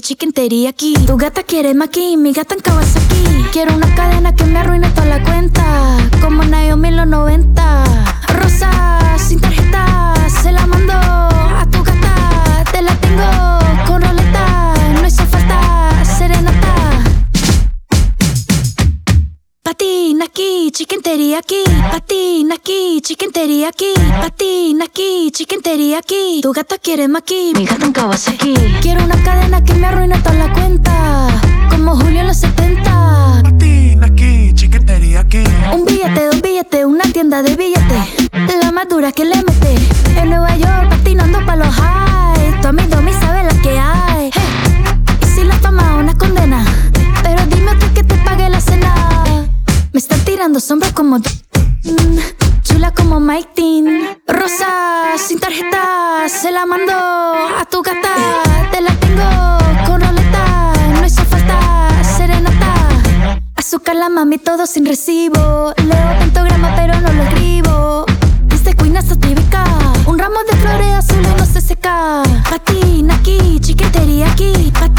chicken teriyaki. Tu gata quiere maki, mi gata en Kawasaki. Quiero una cadena que me arruine toda la cuenta, como Naomi en los 90. Rosa, sin tarjeta, se la mando a tu gata. Te la tengo con roleta, no hizo falta serenata. Patina aquí, chicken teriyaki. Patina aquí, chicken teriyaki. Patina aquí, chicken teriyaki. Tu gata quiere maki, mi gata en Kawasaki. Quiero una cadena que me arruine toda la cuenta, como Julio en los 70. Patina aquí, chicken teriyaki. Un billete, dos billetes, una tienda de billetes, la más dura que le mete. En Nueva York patinando pa' los highs. Tu amigo me sabe la que hay. Hey. Y si la fama una condena, pero dime tú que te pague la cena. Me están tirando sombras como chula como Mike Dean. Rosa, sin tarjeta, se la mando a tu gata. Te la tengo con roleta, no hizo falta serenata. Azúcar la mami, todo sin recibo. Leo pentagrama pero no lo escribo. Este queen hasta típica. Un ramo de flores azules no se seca. Patina aquí, chicken teriyaki.